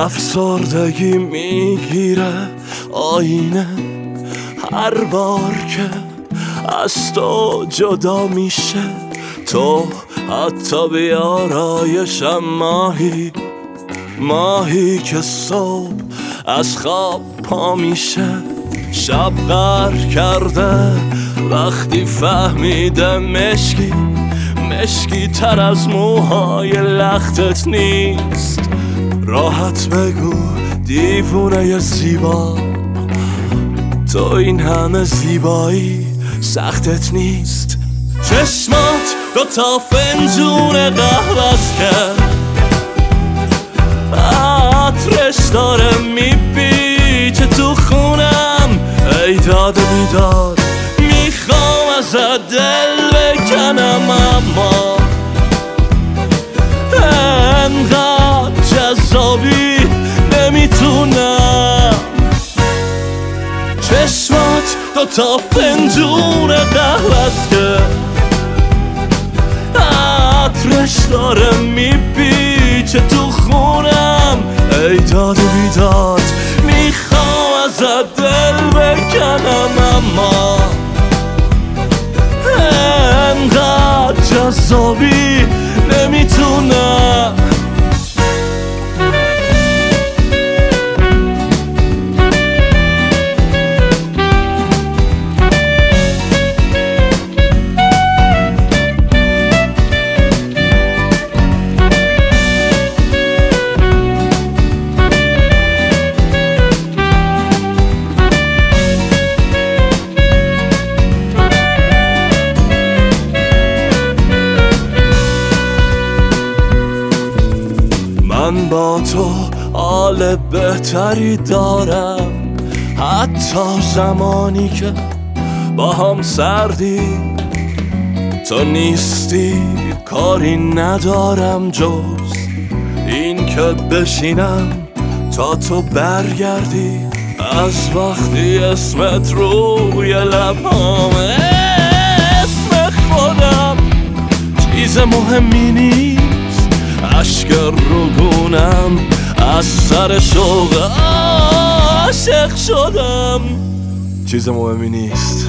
افسردگی میگیره آینه هر بار که از تو جدا میشه. تو حتی بیارایشم ماهی که صبح از خواب پا میشه. شب غر کرده وقتی فهمیده مشکی تر از موهای لختت نیست. راحت بگو دیوونه زیبا، تو این همه زیبایی سختت نیست. چشمات دوتا فنجون قهوه‌ست که عطرش داره میپیچه تو خونم. ای داد بیداد میخوام ازت دل بکنم، اما انقدر جذابی نمیتونم. چشمات دوتا فنجون قهوه‌ست که عطرش داره میپیچه تو خونم. ای داد و بیداد میخوام ازت دل بکنم، اما انقدر جذابی نمیتونم. من با تو حال بهتری دارم، حتی زمانی که با هم سردی. تو نیستی کاری ندارم جز این که بشینم تا تو برگردی. از وقتی اسمت روی لبهامه اسم خودم چیز مهمی نیست. اشک روگونم از سر شوق عاشق شدم، چیز مهمی نیست.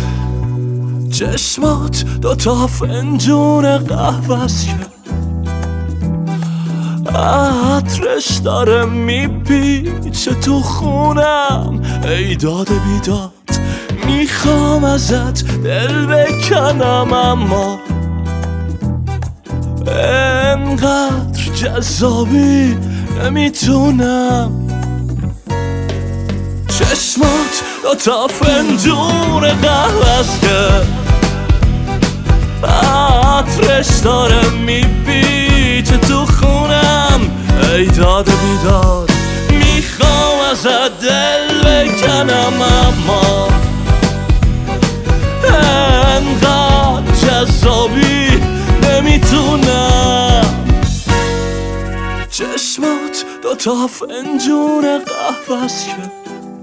چشمات دوتا فنجون قهوه‌ست که عطرش داره میپیچه تو خونم. ای داد بیداد میخوام ازت دل بکنم، اما انقدر جذابی نمیتونم. چشمات دوتا فنجون قهوه‌ست که عطرش داره میپیچه تو خونم. ای داد بیداد میخوام ازت دل بکنم، اما انقدر جذابی نمیتونم. چشمات دوتا فنجون قهوه‌ست که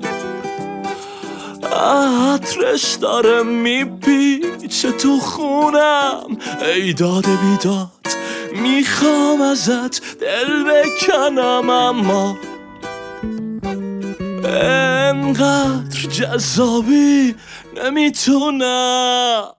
عطرش داره میپیچه تو خونم. ای داد بیداد میخوام ازت دل بکنم، اما انقدر جذابی نمیتونم.